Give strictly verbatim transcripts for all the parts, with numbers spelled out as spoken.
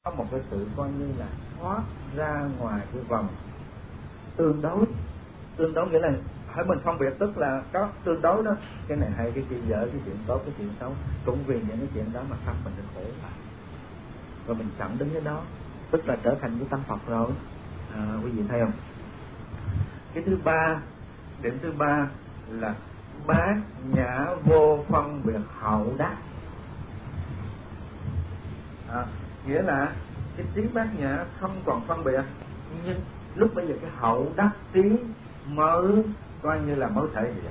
có một cái sự coi như là thoát ra ngoài cái vòng tương đối. Tương đối nghĩa là hỏi mình phân biệt, tức là có tương đối đó, cái này hay, cái chuyện dở, cái chuyện tốt, cái chuyện xấu, cũng vì những cái chuyện đó mà tâm mình được khổ, rồi mình chậm đứng cái đó, tức là trở thành cái tâm Phật rồi. À, quý vị thấy không? Cái thứ ba, điểm thứ ba là bát nhã vô phân biệt hậu đắc. À, nghĩa là cái trí bát nhã không còn phân biệt, nhưng lúc bây giờ cái hậu đắc trí mới coi như là mới thể hiện.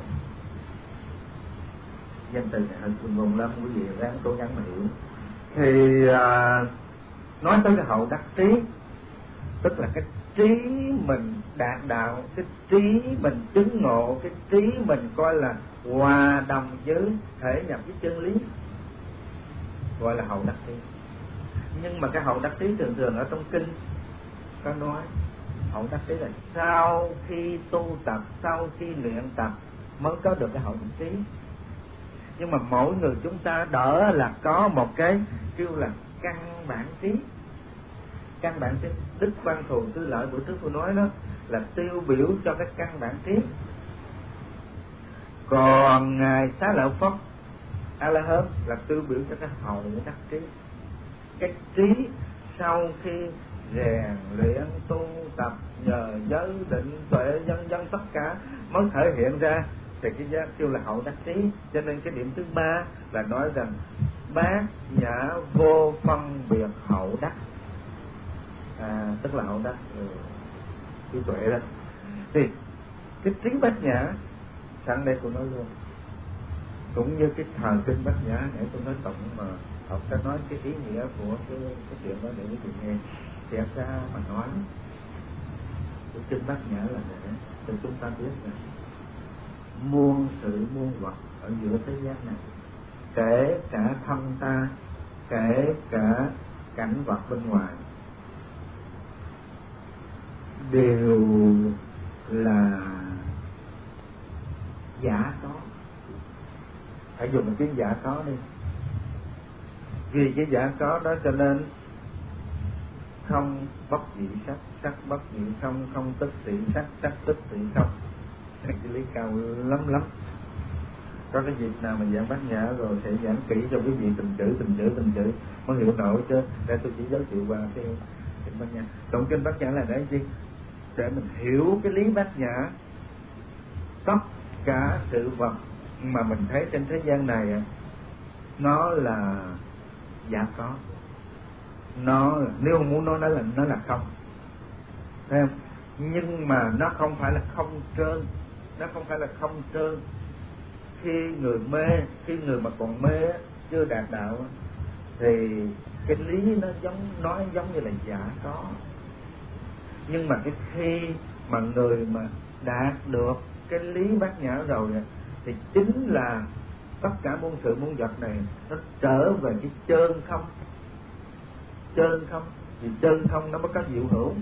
Danh từ này hơi cuồng ngôn lắm, quý vị ráng cố gắng mà hiểu. Thì à, nói tới cái hậu đắc trí, tức là cái trí mình đạt đạo, cái trí mình chứng ngộ, cái trí mình coi là hòa đồng với thể nhập với chân lý, gọi là hậu đắc trí. Nhưng mà cái hậu đắc trí thường thường ở trong kinh có nói hậu đắc trí là sau khi tu tập, sau khi luyện tập mới có được cái hậu đắc trí. Nhưng mà mỗi người chúng ta đỡ là có một cái kêu là căn bản trí. Căn bản trí, Đức Văn Thù Tư Lợi bữa trước tôi nói đó là tiêu biểu cho cái căn bản trí. Còn ngài Xá Lợi Phất A La Hán là tiêu biểu cho cái hậu đắc trí. Cái trí sau khi rèn luyện tu tập nhờ giới định tuệ dân dân tất cả mới thể hiện ra, thì cái giá kêu là hậu đắc trí. Cho nên cái điểm thứ ba là nói rằng bát nhã vô phân biệt hậu đắc, à, tức là hậu đắc trí tuệ đó. Thì cái trí bát nhã sẵn đây tôi nói luôn, cũng như cái thời kinh bát nhã để tôi nói tổng mà học ta nói cái ý nghĩa của cái, cái chuyện đó để quý vị nghe. Thì ra mà nói cái kinh bát nhã là để cho chúng ta biết rằng muôn sự muôn vật ở giữa thế gian này, kể cả thân ta, kể cả cảnh vật bên ngoài, đều là giả có. Hãy dùng một tiếng giả có đi. Vì cái giả có đó cho nên không bất dị sắc, sắc bất dị không, không tức thị sắc, sắc tức thị không. Cái lý cao lắm lắm. Có cái dịp nào mà giảng bát nhã rồi sẽ giảng kỹ cho quý vị từng chữ từng chữ từng chữ mới hiểu nổi, chứ để tôi chỉ giới thiệu qua cái kinh bát nhã. Tổng kinh bát nhã là để gì? Để mình hiểu cái lý bát nhã. Tất cả sự vật mà mình thấy trên thế gian này nó là giả có, nó nếu không muốn nói nó là nó là không, thấy không? Nhưng mà nó không phải là không trơn, nó không phải là không trơn. Khi người mê, khi người mà còn mê chưa đạt đạo thì cái lý nó giống nói giống như là giả có. Nhưng mà cái khi mà người mà đạt được cái lý bát nhã rồi thì chính là tất cả muôn sự muôn vật này nó trở về cái trơn không. Trơn không, vì trơn không nó mới có diệu hữu.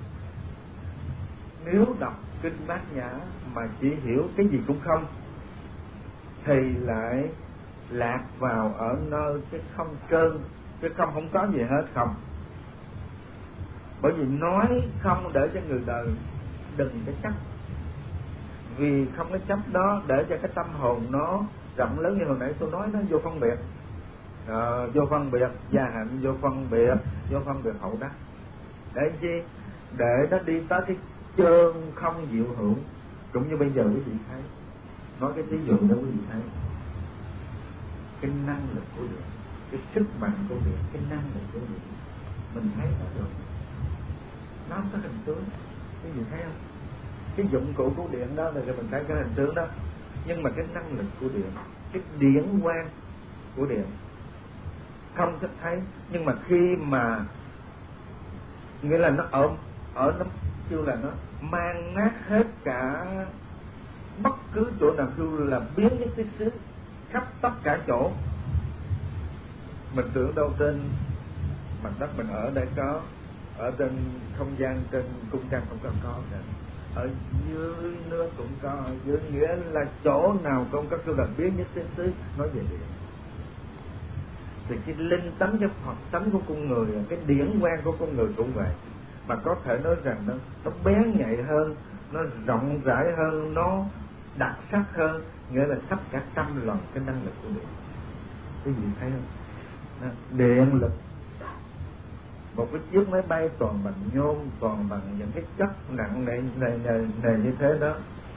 Nếu đọc kinh bát nhã mà chỉ hiểu cái gì cũng không thì lại lạc vào ở nơi cái không trơn, cái không không có gì hết không. Bởi vì nói không để cho người đời đừng có chấp, vì không có chấp đó để cho cái tâm hồn nó rộng lớn, như hồi nãy tôi nói nó vô phân biệt, à, vô phân biệt gia hạnh, vô phân biệt, vô phân biệt hậu đắc. Để chi? Để nó đi tới cái trơn không diệu hữu. Cũng như bây giờ quý vị thấy, nói cái ví dụ đó quý vị thấy cái năng lực của điện, cái sức mạnh của điện, cái năng lực của điện mình thấy nó được, nó không có hình tướng, quý vị thấy không? Cái dụng cụ của điện đó là mình thấy cái hình tướng đó, nhưng mà cái năng lực của điện, cái điển quang của điện không thích thấy. Nhưng mà khi mà nghĩa là nó ở ở nó kêu là nó mang nát hết cả bất cứ chỗ nào, kêu là biến nhất cái xứ khắp tất cả chỗ. Mình tưởng đâu trên mặt đất mình ở đây có, ở trên không gian trên cung trăng không có có nữa. Ở dưới nước cũng có, ở dưới nghĩa là chỗ nào cũng có, kêu là biến nhất cái xứ nói về điện. Thì cái linh tánh, cái Phật tánh của con người, cái điển quan của con người cũng vậy. Mà có thể nói rằng nó, nó bén nhạy hơn, nó rộng rãi hơn, nó đặc sắc hơn, nghĩa là sắp cả trăm lần cái năng lực của điện. Cái gì thấy không? Đó, điện lực. Một cái chiếc máy bay toàn bằng nhôm, toàn bằng những cái chất nặng nề nề nề, nề như thế đó,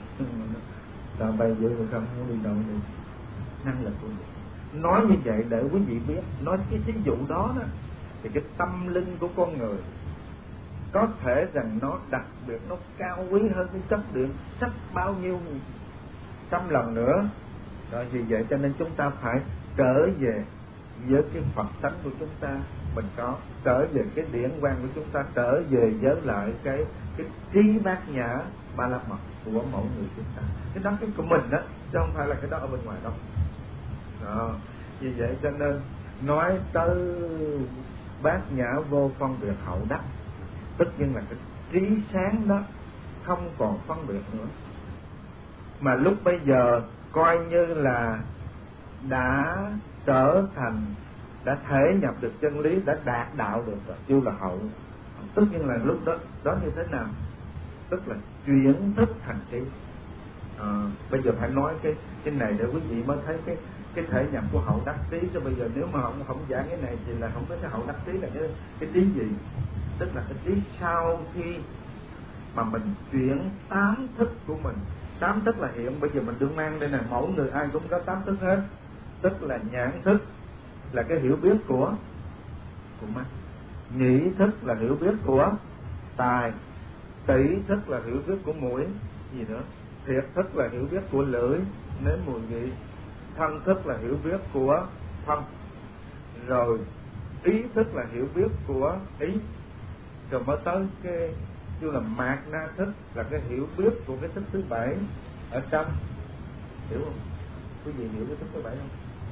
toàn bay giữa rồi không muốn đi đâu đi. Năng lực của điện. Nói như vậy để quý vị biết, nói cái ví dụ đó đó, thì cái tâm linh của con người có thể rằng nó đặc biệt, nó cao quý hơn cái chất điện sắc bao nhiêu trăm lần nữa. Rồi vì vậy cho nên chúng ta phải trở về với cái Phật tánh của chúng ta mình có, trở về cái điển quan của chúng ta, trở về với lại cái cái trí bát nhã ba la mật của mỗi người chúng ta. Cái đó cái của mình đó, chứ không phải là cái đó ở bên ngoài đâu. Đó. Vì vậy cho nên nói tới bát nhã vô phân biệt hậu đắc, tất nhiên là cái trí sáng đó không còn phân biệt nữa, mà lúc bây giờ coi như là đã trở thành, đã thể nhập được chân lý, đã đạt đạo được rồi, chưa là hậu. Tất nhiên là lúc đó đó như thế nào? Tức là chuyển thức thành trí. À, bây giờ phải nói cái cái này để quý vị mới thấy cái cái thể nhập của hậu đắc trí. Cho bây giờ nếu mà không không giảng cái này thì là không có cái hậu đắc trí là cái cái trí gì? Tức là cái trí sau khi mà mình chuyển tám thức của mình. Tám thức là hiện bây giờ mình đương mang đây này, mỗi người ai cũng có tám thức hết. Tức là nhãn thức là cái hiểu biết của của mắt, nhĩ thức là hiểu biết của tai, tỷ thức là hiểu biết của mũi, gì nữa, thiệt thức là hiểu biết của lưỡi, nếm mùi vị, thân thức là hiểu biết của thân, rồi ý thức là hiểu biết của ý, rồi mới tới cái như là mạt na thức là cái hiểu biết của cái thức thứ bảy ở trong, hiểu không? Quý vị hiểu cái thức thứ bảy không?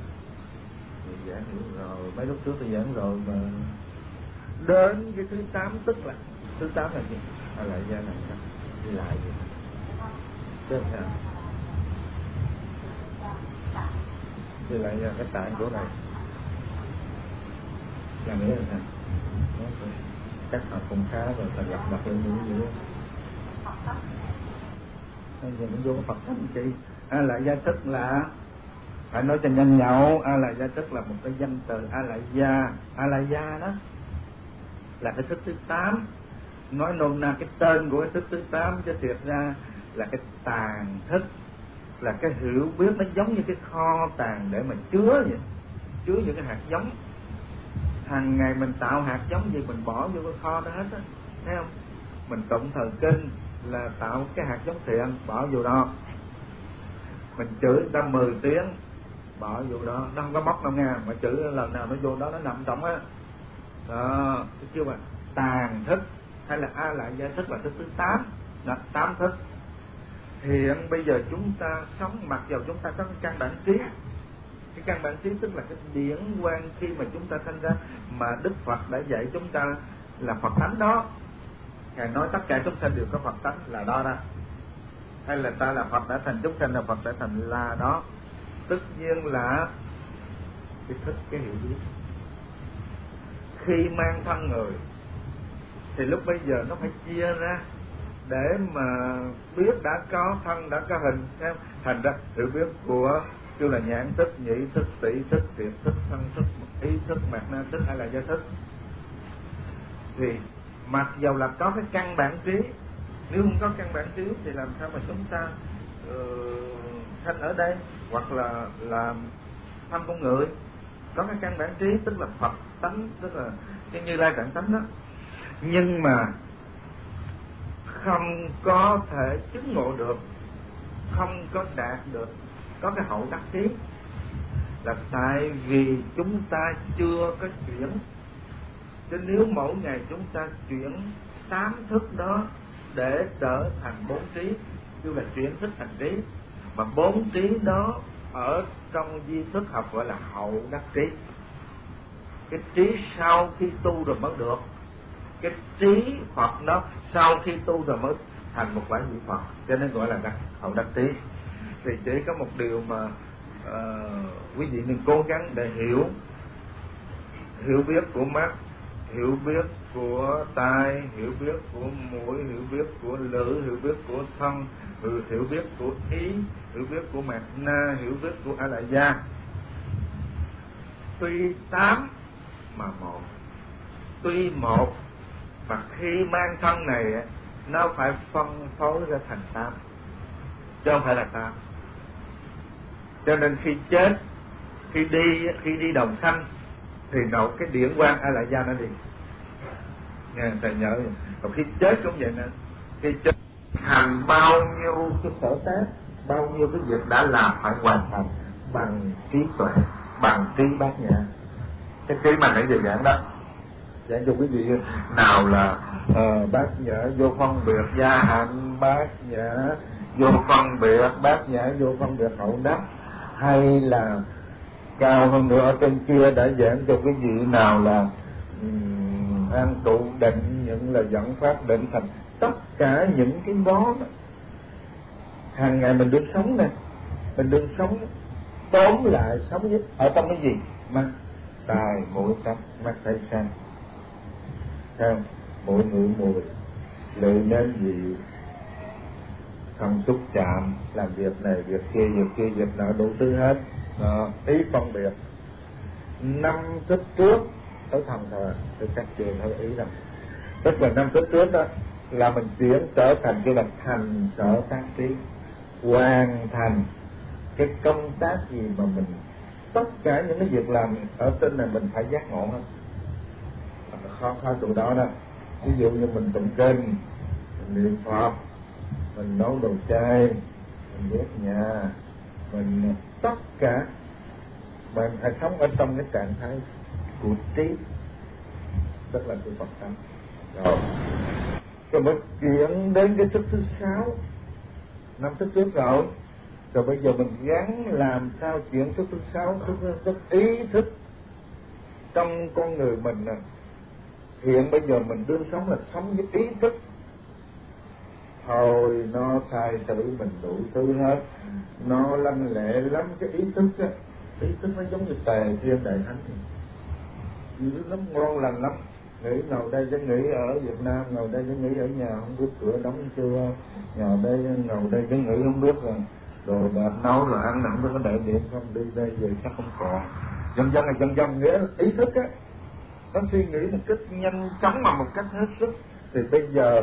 Thì giảng hiểu rồi, mấy lúc trước tôi giảng rồi mà. Đến cái thứ tám tức là thứ tám là gì? À, lại ra này sao? Đi lại gì? Chứ sao? Đi lại ra cái tạng chỗ này. Là nghĩa là sao? Chắc họ cũng khá rồi, ta gặp mặt lên như vậy. Bây giờ cũng vô cái Phật tánh chi? A lại gia tức là phải nói cho nhanh nhậu. A lại gia tức là một cái danh từ. A lại gia, A lại gia đó là cái thức thứ tám. Nói nôm na cái tên của cái thức thứ tám, chứ thiệt ra là cái tàn thức, là cái hiểu biết. Nó giống như cái kho tàng để mà chứa vậy, chứa những cái hạt giống. Hàng ngày mình tạo hạt giống gì mình bỏ vô cái kho đó hết á, thấy không? Mình tụng thần kinh là tạo cái hạt giống thiện, bỏ vô đó. Mình chửi người ta mười tiếng, bỏ vô đó. Nó không có móc đâu nha, mà chửi lần nào nó vô đó, nó nằm trong á. Đó, thấy chưa bạn? Tàn thức hay là A lại gia thức là thức thứ tám, là tám thức. Hiện bây giờ chúng ta sống, mặc dù chúng ta có cái căn bản trí. Cái căn bản trí tức là cái điển quan khi mà chúng ta sinh ra, mà Đức Phật đã dạy chúng ta là Phật tánh đó. Ngài nói tất cả chúng sanh đều có Phật tánh là đó đó. Hay là ta là Phật đã thành chúng sanh là Phật đã thành là đó. Tất nhiên là cái thức, cái hiểu biết. Khi mang thân người thì lúc bây giờ nó phải chia ra để mà biết đã có thân, đã có hình. Thành ra hiểu biết của kêu là nhãn thức, nhĩ thức, tỷ thức, thiệt thức, thân thức, ý thức, mạt na thức hay là gia thức. Thì mặc dầu là có cái căn bản trí, nếu không có căn bản trí thì làm sao mà chúng ta sanh uh, ở đây, hoặc là là thân con người. Có cái căn bản trí tức là Phật tánh, tức là cái Như Lai trạng tánh đó, nhưng mà không có thể chứng ngộ được, không có đạt được có cái hậu đắc trí, là tại vì chúng ta chưa có chuyển. Chứ nếu mỗi ngày chúng ta chuyển tám thức đó để trở thành bốn trí, tức là chuyển thức thành trí, mà bốn trí đó ở trong di thức học gọi là hậu đắc trí. Cái trí sau khi tu rồi mới được. Cái trí Phật đó sau khi tu rồi mới thành một quả vị Phật, cho nên gọi là đắc, hậu đắc trí. Thì chỉ có một điều mà uh, quý vị nên cố gắng để hiểu hiểu biết của mắt, hiểu biết của tai, hiểu biết của mũi, hiểu biết của lưỡi, hiểu biết của thân, hiểu biết của ý, hiểu biết của mạt na, hiểu biết của a la gia. Tuy tám mà một, tuy một mà khi mang thân này nó phải phân phối ra thành tám, chứ không phải là tám. Cho nên khi chết, khi đi khi đi đồng sanh thì nộp cái điển quang a la gia nó đi. Nghe thầy nhớ, còn khi chết cũng vậy nè, khi chết thành bao nhiêu cái sở tác, bao nhiêu cái việc đã làm phải hoàn thành bằng trí tuệ, bằng trí bát nhã. Cái trí mà nãy giờ giảng đó, giảng cho quý vị nào là uh, bát nhã vô phân biệt gia hạnh, bát nhã vô phân biệt, bát nhã vô phân biệt hậu đắc, hay là cao hơn nữa ở trên kia đã giảng cho quý vị nào là um, an trụ định, những là dẫn pháp định thành. Tất cả những cái đó hàng ngày mình đương sống nè, mình đương sống tóm lại sống nhất ở trong cái gì? Mắt, tai, mũi, sắc, mắt thấy sang, không? Mũi ngửi mùi, lưỡi nếm vị, thân xúc chạm, làm việc này việc kia việc kia việc nọ đủ thứ hết. Đó, ý phân biệt. Năm thức trước tới thần thờ, tôi cắt trường theo ý rằng, tức là năm thức trước đó là mình chuyển trở thành cái là thành sở tác trí, hoàn thành cái công tác gì mà mình, tất cả những cái việc làm ở trên này mình phải giác ngộ hết. Khó khó chỗ đó đó. Ví dụ như mình tụng kinh, mình niệm Phật, mình nấu đồ chay, mình quét nhà, mình tất cả mình phải sống ở trong cái trạng thái của trí, tức là của Phật tánh. Rồi rồi mới chuyển đến cái thức thứ sáu, năm thức trước rồi. Rồi bây giờ mình gắng làm sao chuyển thức thứ sáu, thức, thức ý thức trong con người mình nè. Hiện bây giờ mình đương sống là sống với ý thức, thôi nó sai xử mình đủ thứ hết, nó lanh lẹ lắm. Cái ý thức á, ý thức nó giống như tề thiên đại thánh, nó ngon lành lắm. Nghĩ ngồi đây chứ nghĩ ở Việt Nam, ngồi đây chứ nghĩ ở nhà không biết cửa đóng chưa, ngồi đây ngồi đây chứ nghĩ không biết rồi đồ đạp nấu rồi ăn nặng, có đại điện không, đi đây về chắc không còn. Dần dần là dần dần nghĩa là ý thức á, nó suy nghĩ một cách nhanh chóng mà một cách hết sức. Thì bây giờ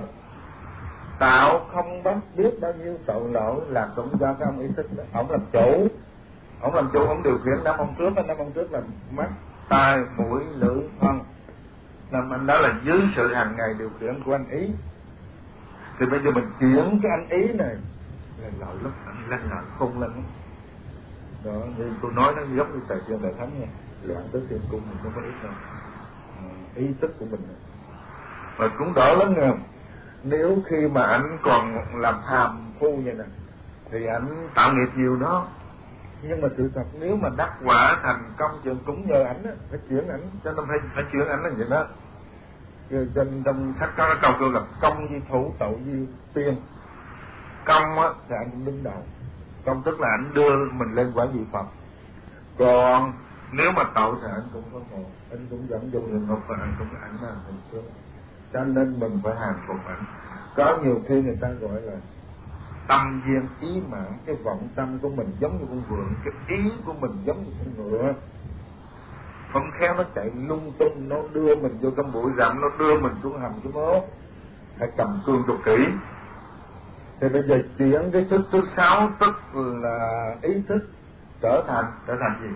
tạo không bắt biết bao nhiêu tội lỗi là cũng do cái ông ý thức đó. Ông làm chủ, ông làm chủ, ông điều khiển năm ông trước, năm ông trước là mắt, tai, mũi, lưỡi, thân. Năm anh đó là dưới sự hàng ngày điều khiển của anh ý. Thì bây giờ mình chuyển cái anh ý này lên lợi lắm, anh lên lợi khôn lên đó. Như tôi nói nó giống như Tề Thiên Đại Thánh nha, loạn tới thiên cung mình không có ít đâu. À, ý thức của mình mà cũng đỡ lắm nha. Nếu khi mà anh còn làm hàm phu vậy nè thì anh tạo nghiệp nhiều đó, nhưng mà sự thật nếu mà đắc quả thành công trường cũng nhờ ảnh á, phải chuyển ảnh, cho nên phải phải chuyển ảnh là vậy đó. Trên trong sách có câu kêu là công di thủ, tậu di tiên. Công á thì anh cũng đứng đầu, công tức là anh đưa mình lên quả vị Phật. Còn nếu mà tậu thì anh cũng có một, anh cũng dẫn vô địa ngục và anh cũng ảnh là thành trước. Cho nên mình phải hàng phục ảnh. Có nhiều khi người ta gọi là tâm viên ý mãn, cái vọng tâm của mình giống như con vượn, cái ý của mình giống như con ngựa, không khéo nó chạy lung tung, nó đưa mình vô trong bụi rậm, nó đưa mình xuống hầm xuống hố. Phải cầm cương cho kỹ. Thì bây giờ chuyển cái thức thứ sáu, tức là ý thức trở thành trở thành gì?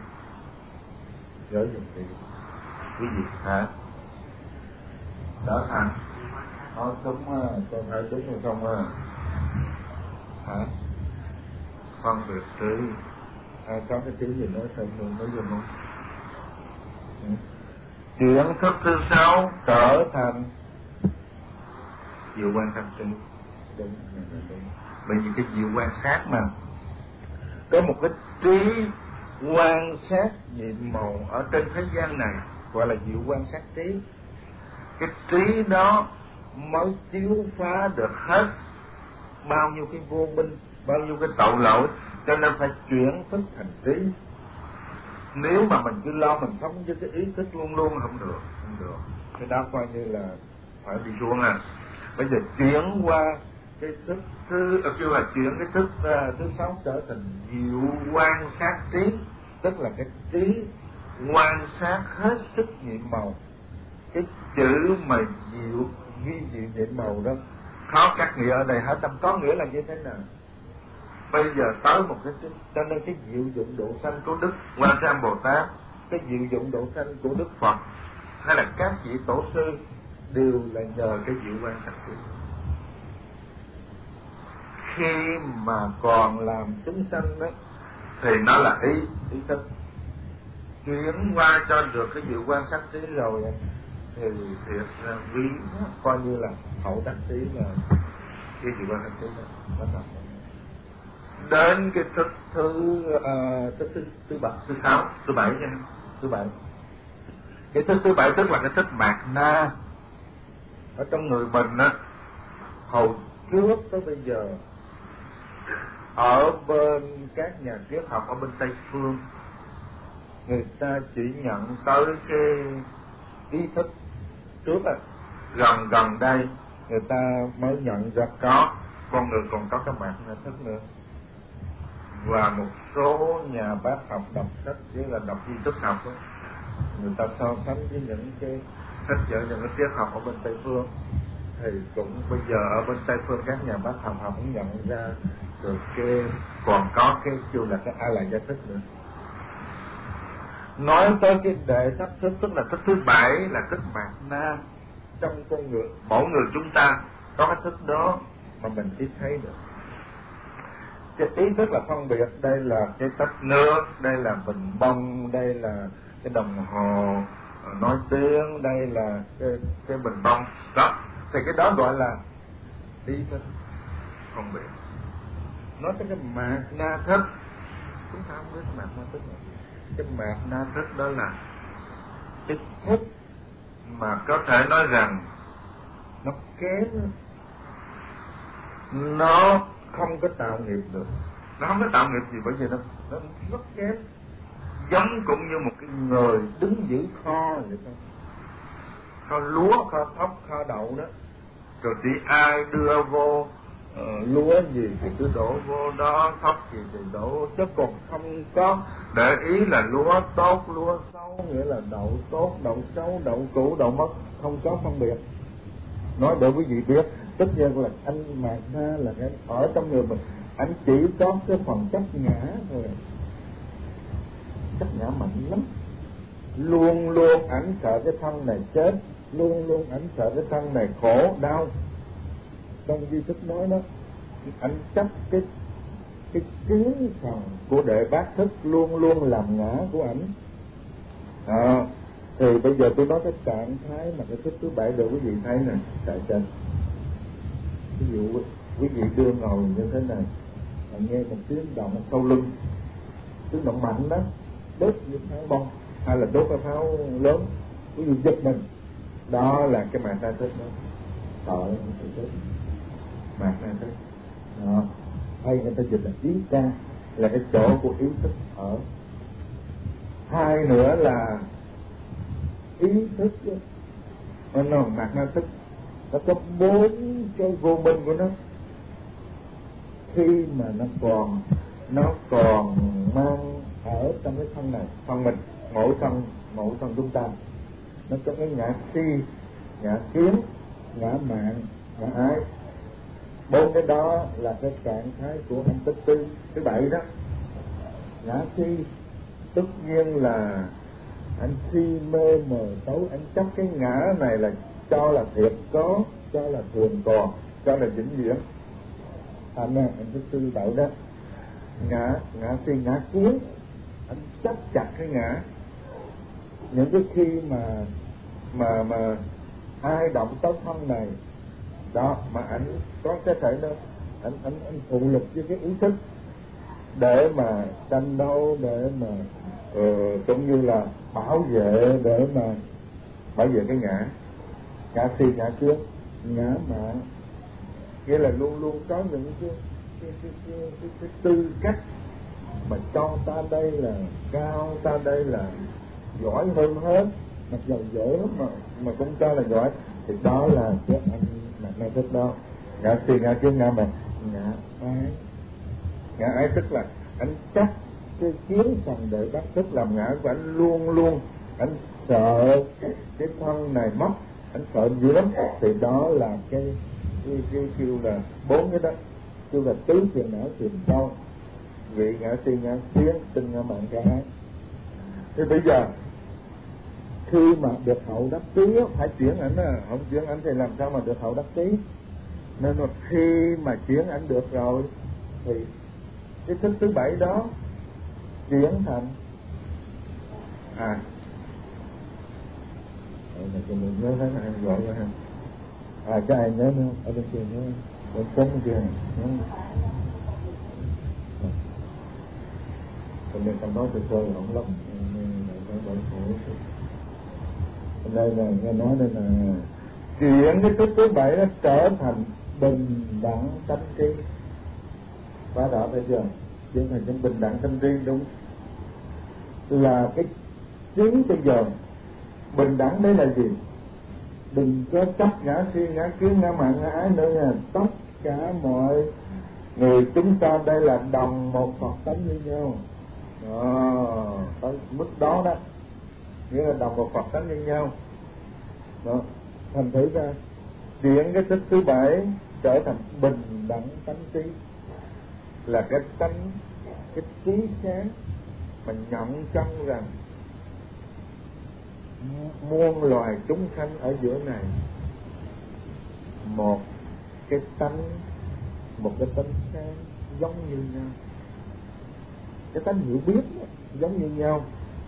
Trở dùng gì? Cái gì hả? Trở thành nói đúng á, con thấy đúng hay không á? Hả? Phân biệt trí. À, có cái trí gì nói thêm luôn, nói dùng không? Ừ. Chuyển thức thứ sáu trở thành diệu quan tâm trí. Đúng, đúng. Bởi vì cái diệu quan sát mà có một cái trí quan sát nhiệm màu ở trên thế gian này gọi là diệu quan sát trí. Cái trí đó mới chiếu phá được hết bao nhiêu cái vô minh, bao nhiêu cái tội lỗi, cho nên phải chuyển thức thành trí. Nếu mà mình cứ lo mình sống với cái ý thức luôn luôn không được, không được. Cái đó coi như là phải đi xuống à. Bây giờ chuyển qua cái thức thứ, kêu là chuyển cái thức uh, thứ sáu trở thành diệu quan sát trí, tức là cái trí quan sát hết sức nhiệm màu. Cái chữ mà diệu ghi diệu nhiệm màu đó khó cắt nghĩa ở đây hết, tâm có nghĩa là như thế nào? Bây giờ tới một cái cho nên cái diệu dụng độ sanh của Đức Quan Thế Âm Bồ Tát, cái diệu dụng độ sanh của Đức Phật hay là các vị tổ sư đều là nhờ cái diệu quan sát trí. Khi mà còn làm chúng sanh đó thì nó là ý ý thức, chuyển qua cho được cái diệu quan sát trí rồi thì thiệt ra quý coi như là hậu đắc trí là cái diệu quan sát trí đó nó thật. Đến cái thức thứ uh, thức thứ thứ bảy thứ sáu thứ bảy nha thứ bảy cái thức thứ bảy tức là cái thức mạt na ở trong người mình á. Hồi trước tới bây giờ ở bên các nhà triết học ở bên Tây phương, người ta chỉ nhận tới cái ý thức trước á, gần gần đây người ta mới nhận ra có con người còn có cái mạt na thức nữa. Và một số nhà bác học đọc sách với là đọc di thức học đó, người ta so sánh với những cái sách vở những cái triết học ở bên Tây phương thì cũng bây giờ ở bên Tây phương các nhà bác học họ cũng nhận ra được cái còn có cái kêu là cái a la gia thức nữa. Nói tới cái đệ thất thức tức là thức thứ bảy là thức mạt na. Trong con người mỗi người chúng ta có cái thức đó mà mình ít thấy được. Cái ý thức là phân biệt, đây là cái tách nước, đây là bình bông, đây là cái đồng hồ nói tiếng, đây là cái, cái bình bông đó, thì cái đó gọi là ý thức phân biệt. Nói tới cái mạt na thức, chúng ta không biết mạt na thức là gì. Cái mạt na thức đó là cái thức mà có thể nói rằng nó kém, nó không có tạo nghiệp được, nó không có tạo nghiệp gì bởi vì nó nó rất kém, giống cũng như một cái người đứng giữ kho vậy thôi, kho lúa, kho thóc, kho đậu đó, rồi chỉ ai đưa vô uh, lúa gì thì cứ đổ vô đó, thóc gì thì đổ, chứ còn không có để ý là lúa tốt, lúa xấu, nghĩa là đậu tốt, đậu xấu, đậu cũ, đậu mất, không có phân biệt. Nói để quý vị biết, tất nhiên là anh mạt na là cái ở trong người mình, anh chỉ có cái phần chấp ngã thôi, chấp ngã mạnh lắm, luôn luôn ảnh sợ cái thân này chết, luôn luôn ảnh sợ cái thân này khổ đau. Trong di thức nói đó, ảnh chấp cái cái kiến phần của đệ bát thức luôn luôn làm ngã của ảnh. À, thì bây giờ tôi nói cái trạng thái mà cái thức thứ bảy được quý vị thấy nè, tại trên ví dụ quý vị đưa ngồi như thế này, nghe một tiếng động sau lưng, tiếng động mạnh đó, đốt như pháo bông hay là đốt cái pháo lớn, quý vị giật mình, đó là cái mạt na thức đó, sợ sự chết, mạt na thức đó. Hay người ta dịch là ý ca, là cái chỗ của ý thức ở. Hai nữa là ý thức đó, nó mạt na thức, nó có bốn cái vô minh của nó. Khi mà nó còn nó còn mang ở trong cái thân này, thân mình, mỗi thân mỗi thân chúng ta, nó có cái ngã si, ngã kiến, ngã mạn, ngã ái. Bốn cái đó là cái trạng thái của anh tức tư thứ bảy đó. Ngã si tất nhiên là anh si mê mờ tối, anh chấp cái ngã này là cho là thiệt có, cho là thường còn, cho là vĩnh viễn. Anh anh thứ tư bảy đó. Ngã ngã si ngã kiến, anh chấp chặt cái ngã. Những cái khi mà mà mà ai động tới thân này đó, mà anh có cái thể nó anh anh anh phụ lực với cái ý thức để mà tranh đấu, để mà uh, cũng như là bảo vệ, để mà bảo vệ cái ngã. Ngã si ngã kiến, ngã mạn, nghĩa là luôn luôn có những cái cái cái, cái, cái, cái tư cách mà cho ta đây là cao, ta đây là giỏi hơn hết, mặc dù dễ lắm mà mà cũng cho là giỏi, thì đó là cái anh mà nay thức đó. Ngã si ngã kiến ngã mạn, ngã ái. Ngã ái tức là anh chắc cái kiến phần để bắt thức làm ngã của anh luôn luôn, anh sợ cái thân này mất, anh sợ dữ lắm. Thì đó là cái cái, cái kêu là bốn cái đó, kêu là tứ phiền não phiền đau, vị ngã si ngã kiến, tinh ngã mạn ngã ái. Thì bây giờ khi mà được hậu đắc trí phải chuyển ảnh à, không chuyển ảnh thì làm sao mà được hậu đắc trí. Nên mà khi mà chuyển ảnh được rồi thì cái thức thứ bảy đó chuyển thành à đây là cho mình nhớ thấy anh gọi ra ha. À cái ai nhớ nữa ở bên kia nhớ bên trống bên kia nhớ. Còn mình không nói từ sơ không lắm nên phải bởi khổ. Đây là nghe nói đây là chuyển cái thức thứ bảy nó trở thành bình đẳng tâm trí. Quá rõ thấy chưa? Chuyển thành trong bình đẳng tâm trí đúng. Là cái chính bây giờ bình đẳng đấy là gì? Đừng có chấp ngã si ngã kiến ngã mạn ngã ái nữa nha. Tất cả mọi người chúng ta đây là đồng một Phật tánh như nhau. Đó, tới mức đó đó, nghĩa là đồng một Phật tánh như nhau. Đó, thành thử ra chuyển cái thức thứ bảy trở thành bình đẳng tánh trí, là cái tánh, cái trí sáng mà nhận chân rằng muôn loài chúng sanh ở giữa này một cái tánh, một cái tánh sáng giống như nhau, cái tánh hiểu biết đó, giống như nhau.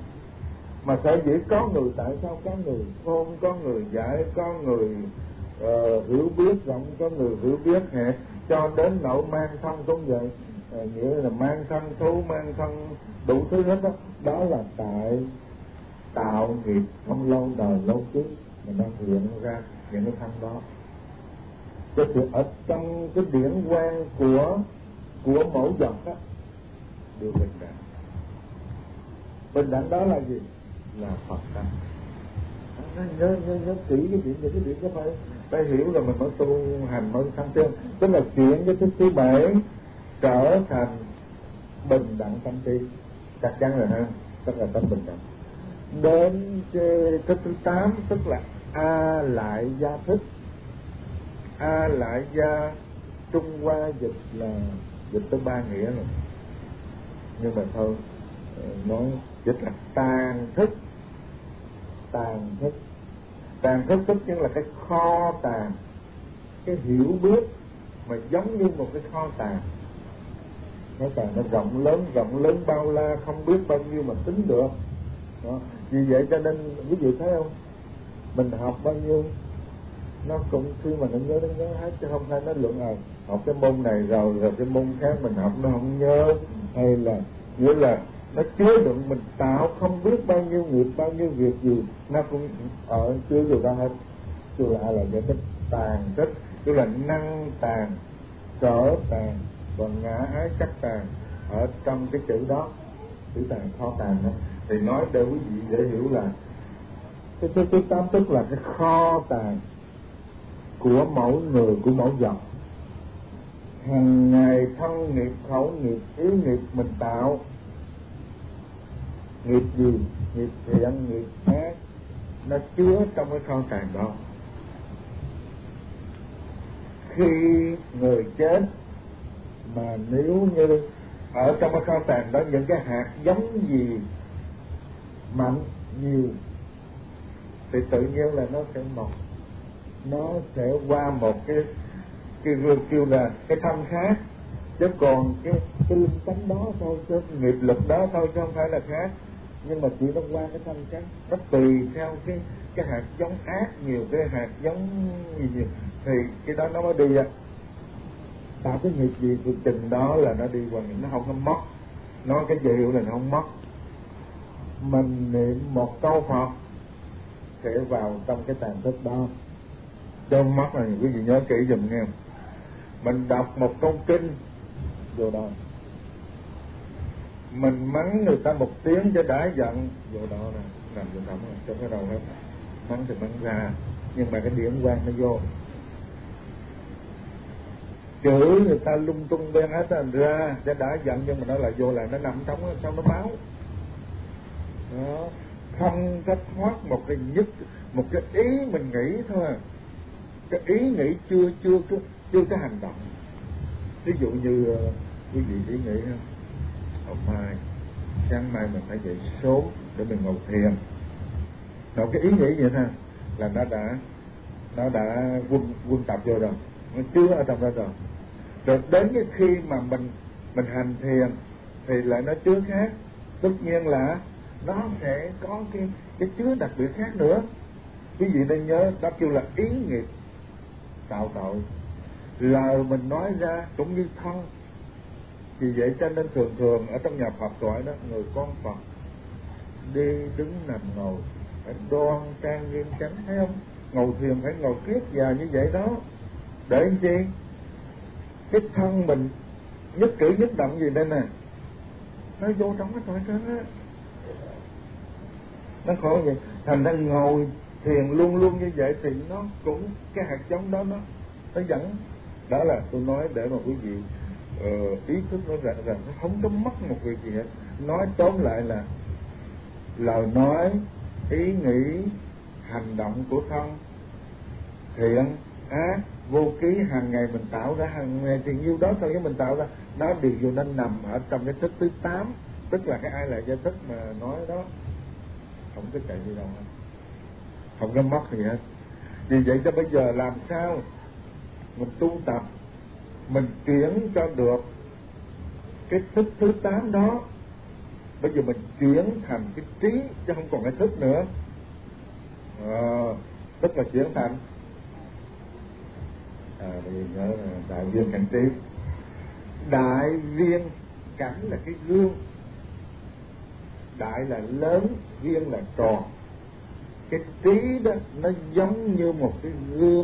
Mà sở dĩ có người, tại sao có người khôn, có người dạy, có người uh, hiểu biết rộng, có người hiểu biết hẹp, cho đến nỗi mang thân cũng vậy. Uh, nghĩa là mang thân thú, mang thân đủ thứ hết đó. Đó là tại tạo nghiệp không lâu đời lâu kiếp mà nó hiện ra những cái thân đó. Cho thì ở trong cái điển quan của của mẫu vật đó đều bình đẳng. Bình đẳng đó là gì? Là Phật tánh. Nhớ, nhớ, nhớ kỹ cái chuyện này, cái chuyện đó phải phải hiểu là mình mới tu hành mới thăng tiến. Tức là chuyển cái thức thứ bảy trở thành bình đẳng tâm trí, chắc chắn rồi ha, tức là tâm bình đẳng. Đến cái thức thứ tám tức là a lại gia thức. A lại gia Trung Hoa dịch là dịch tới ba nghĩa rồi, nhưng mà thôi nói dịch là tàn thức. Tàn thức, tàn thức tức chính là cái kho tàng, cái hiểu biết mà giống như một cái kho tàng. Nó tàng nó rộng lớn, rộng lớn bao la, không biết bao nhiêu mà tính được. Đó. Vì vậy cho nên quý vị thấy không, mình học bao nhiêu nó cũng khi mà nó nhớ nó nhớ hết, chứ không phải nó luận à học cái môn này rồi rồi cái môn khác mình học nó không nhớ, hay là nghĩa là nó chứa đựng mình tạo không biết bao nhiêu nghiệp, bao nhiêu việc gì nó cũng ở chứa vô đó hết. Chứ là là giải thích tàn tích, tức là năng tàn, sở tàn và ngã ái chắc tàn ở trong cái chữ đó, chữ tàn kho tàn đó. Thì nói để quý vị để hiểu là cái thứ thứ tám tức là cái kho tàng của mẫu người, của mẫu vật. Hằng ngày thân nghiệp, khẩu nghiệp, ý nghiệp mình tạo. Nghiệp gì? Nghiệp thiện, nghiệp ác, nó chứa trong cái kho tàng đó. Khi người chết mà nếu như ở trong cái kho tàng đó những cái hạt giống gì mạnh nhiều thì tự nhiên là nó sẽ mọc, nó sẽ qua một cái cái kêu là cái thân khác, chứ còn cái cái linh tánh đó thôi, chứ nghiệp lực đó thôi, chứ không phải là khác. Nhưng mà chỉ nó qua cái thân khác, nó tùy theo cái cái hạt giống ác nhiều, cái hạt giống gì nhiều thì cái đó nó mới đi ra. Tạo cái nghiệp gì thì chừng đó là nó đi qua, nó không có mất. Nói cái gì hiệu là nó không mất. Mình niệm một câu Phật sẽ vào trong cái tàn thức đó, trong mắt này quý vị nhớ kỹ dùm nghe. Mình đọc một câu kinh vô đó, mình mắng người ta một tiếng cho đã giận, vô đó nè, nằm vô động trong cái đầu hết, mắng thì mắng ra, nhưng mà cái điểm quan nó vô. Chửi người ta lung tung bên hết thành ra cho đã giận, nhưng mà nó lại vô lại nó nằm trong đó, sao nó báo đó. Không có thoát một cái nhất, một cái ý mình nghĩ thôi à. Cái ý nghĩ chưa chưa chưa chưa cái hành động. Ví dụ như uh, quý vị ý nghĩ không, hôm mai sáng mai mình phải dậy sớm để mình ngồi thiền. Đó, cái ý nghĩ vậy thôi là nó đã nó đã quân quân tập vô rồi, nó chưa ở trong đó rồi. Rồi đến cái khi mà mình mình hành thiền thì lại nó chứa khác, tất nhiên là nó sẽ có cái cái chứa đặc biệt khác nữa. Quý vị nên nhớ, đó kêu là ý nghiệp tạo tội. Lời mình nói ra cũng như thân. Vì vậy cho nên thường thường ở trong nhà Phật gọi đó, người con Phật đi đứng nằm ngồi phải đoan trang nghiêm chánh, thấy không? Ngồi thiền phải ngồi kiết già như vậy đó. Để làm chi? Cái thân mình nhất cử nhất động gì đây nè, nó vô trong cái tội trên á, nó khổ vậy. Thành ra ngồi thiền luôn luôn như vậy thì nó cũng cái hạt giống đó nó nó dẫn. Đó là tôi nói để mà quý vị uh, ý thức nó rằng rằng nó không có mất một việc gì hết. Nói tóm lại là lời nói, ý nghĩ, hành động của thân, thiện, ác, vô ký hàng ngày mình tạo ra, hàng ngày thì nhiêu đó thôi, với mình tạo ra nó đều vô nó nằm ở trong cái thức thứ tám, tức là cái ai là giới thức mà nói đó, không có chạy đi đâu hết, không có mất gì hết. Vì vậy cho bây giờ làm sao mình tu tập, mình chuyển cho được cái thức thứ tám đó. Bây giờ mình chuyển thành cái trí chứ không còn cái thức nữa, à, tức là chuyển thành à, bây giờ nhớ là đại viên cảnh trí. Đại viên cảnh là cái gương, đại là lớn, viên là tròn. Cái trí đó nó giống như một cái gương,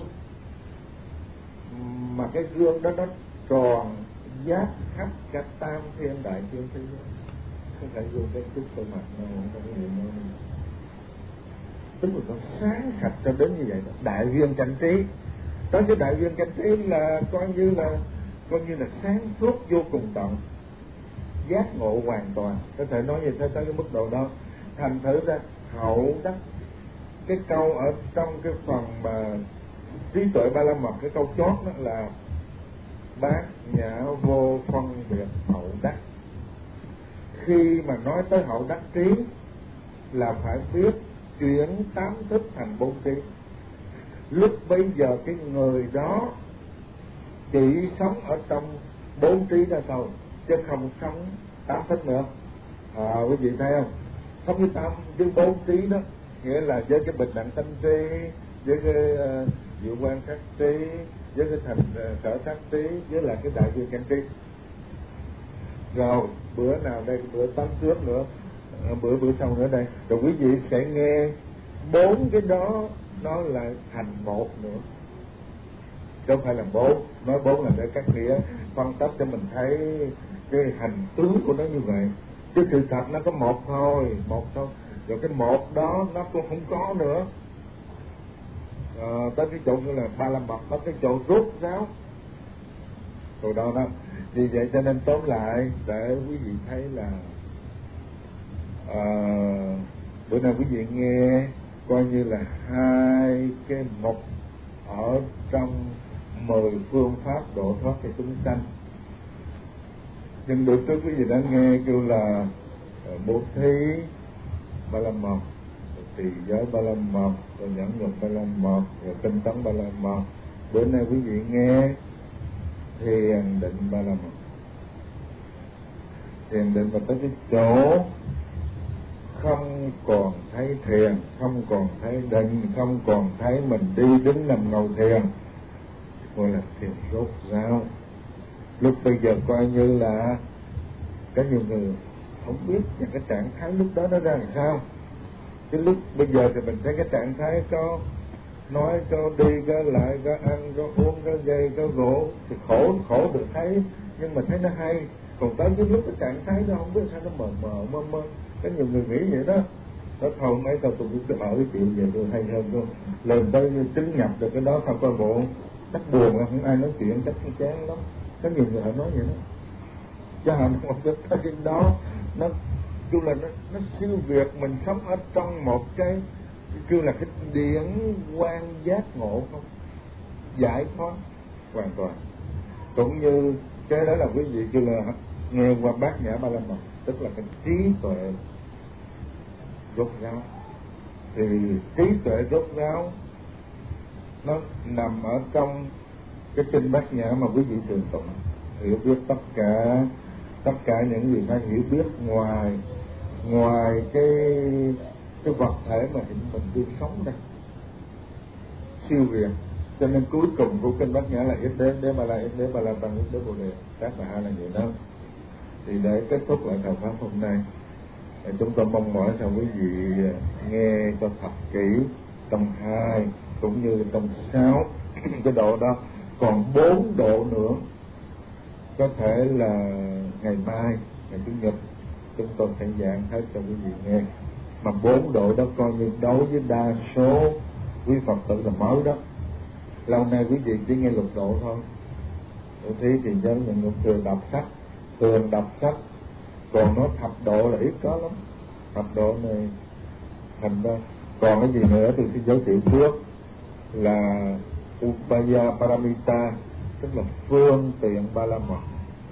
mà cái gương đó nó tròn giác khắp cả tam thiên đại thiên thế giới. Không phải gương cái chút cơ mặt nó không có cái gì nữa. Tức là nó sáng sạch cho đến như vậy đó. Đại viên cảnh trí. Đó, cái đại viên cảnh trí là coi như là coi như là sáng suốt vô cùng tận, giác ngộ hoàn toàn, có thể nói như thế tới cái mức độ đó. Thành thử ra hậu đắc, cái câu ở trong cái phần mà trí tuệ ba la mật, cái câu chót đó là bát nhã vô phân biệt hậu đắc. Khi mà nói tới hậu đắc trí là phải biết chuyển tám thức thành bốn trí. Lúc bây giờ cái người đó chỉ sống ở trong bốn trí đó thôi, chứ không sống tám thức nữa. À, quý vị thấy không? Sống với tám với bốn trí đó, nghĩa là với cái bình đẳng tâm trí, với cái uh, diệu quan sát trí, với cái thành uh, sở sát trí, với lại cái đại viên cảnh trí. Rồi bữa nào đây, bữa tám trước nữa, uh, bữa bữa sau nữa đây, rồi quý vị sẽ nghe bốn cái đó nó lại thành một nữa, chứ không phải là bốn. Nói bốn là để các nghĩa phân tích cho mình thấy cái hành tướng của nó như vậy, chứ sự thật nó có một thôi, một thôi. Rồi cái một đó nó cũng không có nữa. À, tới cái chỗ như là ba la mật, tới cái chỗ rốt ráo rồi đó đó. Vì vậy cho nên tóm lại để quý vị thấy là à, bữa nay quý vị nghe coi như là hai cái mục ở trong mười phương pháp độ thoát cho chúng sanh. Nhưng bữa trước quý vị đã nghe kêu là bố thí ba la mật, trì giới ba la mật, rồi nhẫn nhục ba la mật, rồi tinh tấn ba la mật. Bữa nay quý vị nghe thiền định ba la mật. Thiền định và tới cái chỗ không còn thấy thiền, không còn thấy định, không còn thấy mình đi đứng nằm ngồi thiền, gọi là thiền rốt ráo. Lúc bây giờ coi như là có nhiều người không biết cái trạng thái lúc đó nó ra làm sao. Cái lúc bây giờ thì mình thấy cái trạng thái có nói, có đi, có lại, có ăn, có uống, có gây, có gỗ, thì khổ khổ được thấy, nhưng mà thấy nó hay. Còn tới cái lúc cái trạng thái đó không biết sao nó mờ mờ mơ mơ. Có nhiều người nghĩ vậy đó. Đó thôi mấy tao tụi tôi ở cái chuyện về tôi hay hơn tôi lên tới chứng nhập được cái đó thôi coi bộ chắc buồn là không ai nói chuyện chắc không chán lắm. Có nhiều người họ nói vậy đó. Chứ hành một cái cái đó nó kêu là nó, nó siêu việt mình sống ở trong một cái kêu là cái điển quan giác ngộ không, giải thoát hoàn toàn. Cũng như cái đó là quý vị kêu là nghe qua Bát Nhã Ba La Mật, tức là cái trí tuệ rốt ráo. Thì trí tuệ rốt ráo nó nằm ở trong cái kinh Bát Nhã mà quý vị thường tụng, hiểu biết tất cả tất cả những gì phải hiểu biết ngoài ngoài cái cái vật thể mà hiện mình đang sống đây, siêu việt. Cho nên cuối cùng của kinh Bát Nhã là ít đến đế ba la ít đế ba la tăng ít đế bồ đề, các bà hai là vậy đó. Thì để kết thúc lại thảo pháp hôm nay, chúng tôi mong mỏi rằng quý vị nghe cho thật kỹ tầng hai cũng như tầng sáu cái độ đó. Còn bốn độ nữa có thể là ngày mai, ngày chủ nhật chúng tôi sẽ giảng hết cho quý vị nghe. Mà bốn độ đó coi như đối với đa số quý Phật tử là mới đó. Lâu nay quý vị chỉ nghe lục độ thôi. Ở thế thì giáo nhận lục thường đọc sách, thường đọc sách. Còn nó thập độ là ít có lắm. Thập độ này thành ra. Còn cái gì nữa thì xin giới thiệu trước là Upaya Paramita, tức là phương tiện ba la mật.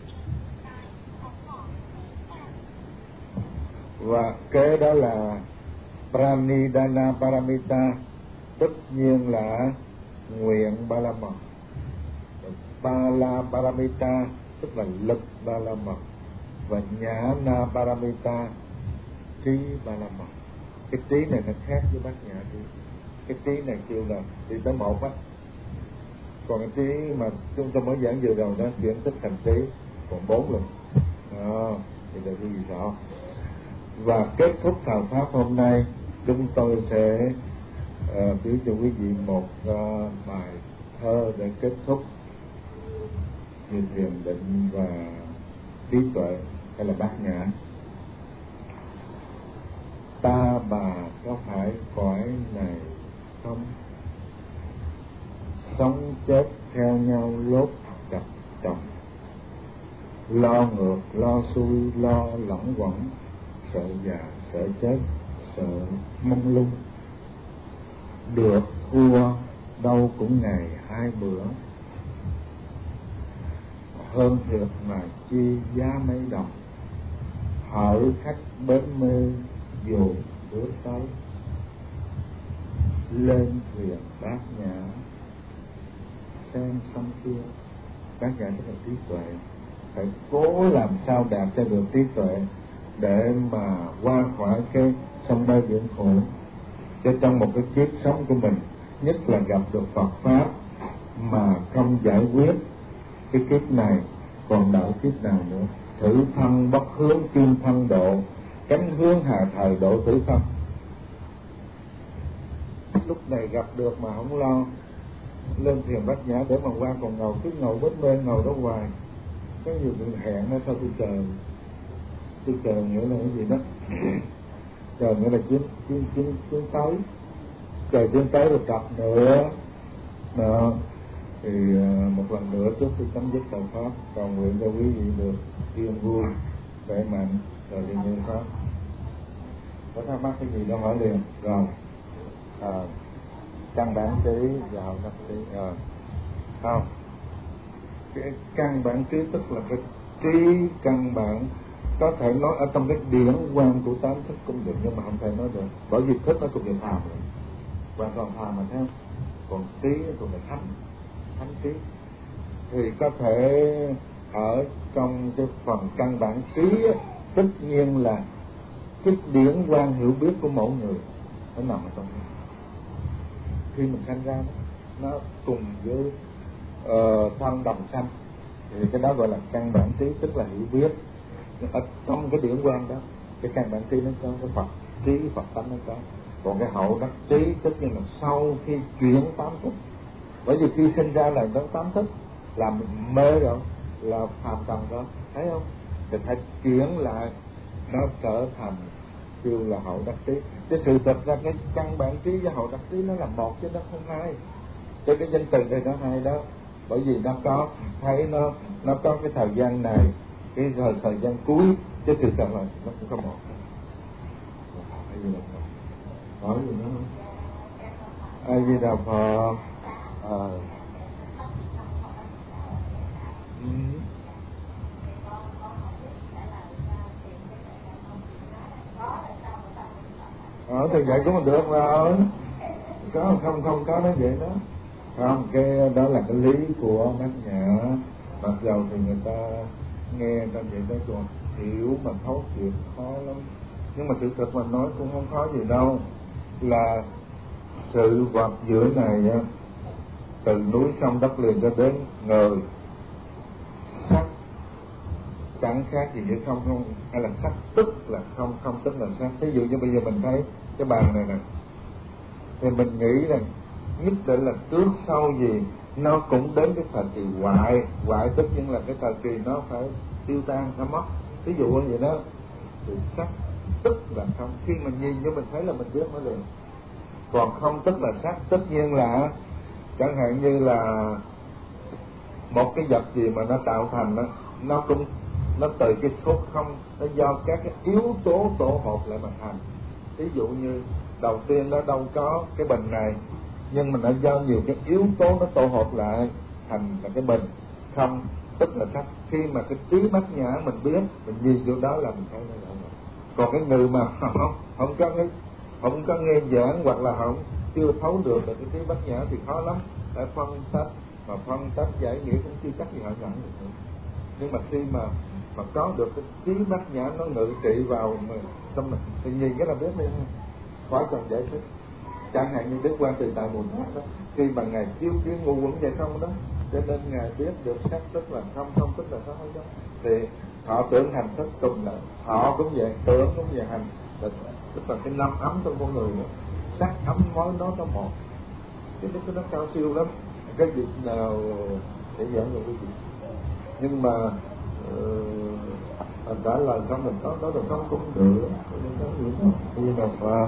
Và kế đó là Pranidhana Paramita, tất nhiên là nguyện ba la mật. Ba la Paramita tức là lực ba la mật. Và Nhana Paramita, trí ba la mật. Cái trí này nó khác với Bát Nhã trí. Cái trí này kêu là đi tới một á. Còn cái trí mà chúng tôi mới giảng vừa đầu đó chuyển tích thành trí còn bốn lần. Đó, thì để quý vị rõ. Và kết thúc thảo pháp hôm nay chúng tôi sẽ uh, biểu cho quý vị một uh, bài thơ để kết thúc như thiền định và trí tuệ hay là Bát Nhã. Ta bà có phải cõi này không? Sống chết theo nhau lốt cặp chồng, lo ngược lo xuôi lo lẫn quẩn, sợ già sợ chết sợ mông lung. Được thua đâu cũng ngày hai bữa, hơn thiệt mà chi giá mấy đồng. Hỡi khách bến mê dù bữa tới, lên thuyền Bát Nhã xem xong chưa. Bát Nhã tức là trí tuệ. Phải cố làm sao đạt cho được trí tuệ để mà qua khỏi cái sông bay biển khổ. Cho trong một cái kiếp sống của mình, nhất là gặp được Phật Pháp mà không giải quyết cái kiếp này, còn đợi kiếp nào nữa. Thử thân bất hướng kim thân độ, cánh hướng hạ thời độ tử thân. Lúc này gặp được mà không lo, lên thuyền Bát Nhã để mà qua, còn ngầu cứ ngầu bết mê ngầu đó hoài. Có nhiều người hẹn nó sao tôi chờ, tôi chờ nghĩa là cái gì đó chờ nghĩa là chuyến chuyến chuyến chuyến tới, chờ chuyến tới rồi gặp nữa đó. Thì uh, một lần nữa trước khi chấm dứt thảo pháp, cầu nguyện cho quý vị được yên vui, khỏe mạnh rồi đi như pháp. Có thắc mắc cái gì đó hỏi liền. Rồi à, căn bản trí và hậu đắc trí rồi không? Cái căn bản trí tức là cái trí căn bản, có thể nói ở trong cái điển quan của tám thức cũng được, nhưng mà không thể nói được, bởi vì thức nó cũng được phàm rồi, hoàn toàn phàm mà theo. Còn trí nó cũng là thánh, thánh trí. Thì có thể ở trong cái phần căn bản trí, tất nhiên là cái điển quan hiểu biết của mỗi người nó nằm ở trong đó. Khi mình sanh ra nó cùng với uh, thân đồng sanh, thì cái đó gọi là căn bản trí, tức là hiểu biết. Ở trong cái điển quan đó, cái căn bản trí nó có, cái Phật trí, Phật tánh nó có. Còn cái hậu đắc trí tất nhiên là sau khi chuyển tám thức. Bởi vì khi sinh ra là nó tám thức, làm mê rồi, là phàm trần đó, thấy không? thì phải chuyển lại nó trở thành kêu là hậu đắc trí. Cái sự thật ra cái căn bản trí với hậu đắc trí nó là một chứ nó không hai. Cho cái danh từ này nó hai đó, bởi vì nó có thấy nó nó có cái thời gian này, cái thời thời gian cuối, chứ sự thật là nó cũng có một. Hỏi gì nữa không? A Di Đà Phật. À. Ừ. Ờ thì vậy cũng được rồi. Có không không có nó vậy đó. Không, cái đó là cái lý của Bát Nhã. Mặc dầu thì người ta nghe ta vậy đó còn hiểu mà thấu triệt khó lắm. Nhưng mà sự thật mà nói cũng không khó gì đâu. Là sự vật giữa này từ núi sông đất liền cho đến người, sắc chẳng khác gì với không không, hay là sắc tức là không, không tức là sắc. Ví dụ như bây giờ mình thấy cái bàn này nè, thì mình nghĩ rằng nhất định là trước sau gì nó cũng đến cái thời kỳ hoại, hoại tất nhiên là cái thời kỳ nó phải tiêu tan, nó mất. Ví dụ như vậy đó, thì sắc tức là không, khi mình nhìn cho mình thấy là mình biết nó liền. Còn không tức là sắc, tất nhiên là chẳng hạn như là một cái vật gì mà nó tạo thành nó, nó cũng nó từ cái số không, nó do các cái yếu tố tổ hợp lại mà thành. Ví dụ như đầu tiên nó đâu có cái bình này, nhưng mà nó do nhiều cái yếu tố nó tổ hợp lại thành là cái bình. Không tức là sắc. Khi mà cái trí Bát Nhã mình biết, mình nhìn vô đó là mình thấy nó là. Còn cái người mà không không có cái không có nghe giảng hoặc là không chưa thấu được là cái trí Bát Nhã thì khó lắm. Phải phân tách, mà phân tách giải nghĩa cũng chưa chắc gì họ nhận được. Nhưng mà khi mà mà có được cái trí Bát Nhã nó ngự trị vào tâm mình thì nhìn cái là biết liền, khỏi cần giải thích. Chẳng hạn như Đức Quan Từ Tại Bồ Tát đó, khi mà ngài chiếu kiến ngu quẩn vậy không đó, cho nên ngài biết được sắc tức là không, không tức là sao đó. Thì họ tưởng hành thức cùng là họ cũng vậy, tưởng cũng vậy, hành là, tức là cái năm ấm trong con người nữa. Sắc ấm mối nó có một, cái cái nó cao siêu lắm. Cái việc nào để giảng được cái gì, nhưng mà uh, trả lời không mình có nói được không cũng được, nhưng có gì đó bây giờ và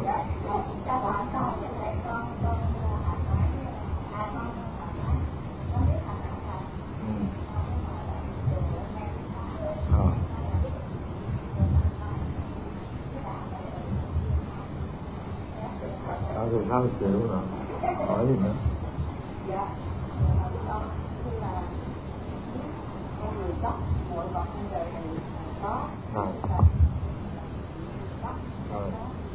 à, thì hai triệu rồi, hỏi gì nữa? Rồi. Rồi.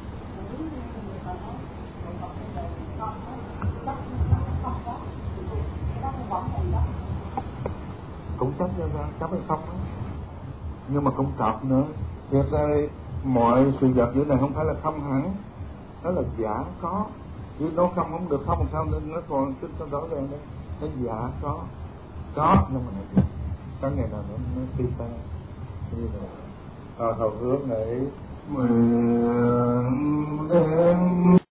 Cũng chấp ra ra, chấp hay không đó. Nhưng mà cũng cọp nữa. Thiệt ra mọi sự vật giữa này không phải là không hẳn, nó là giả có. Chứ nó không không được không làm sao nên nó còn chút nó rõ ràng đấy. Nó giả có, có nhưng mà nó có ngày nào nó nó phi tan. Như là à, hầu hướng này mười đêm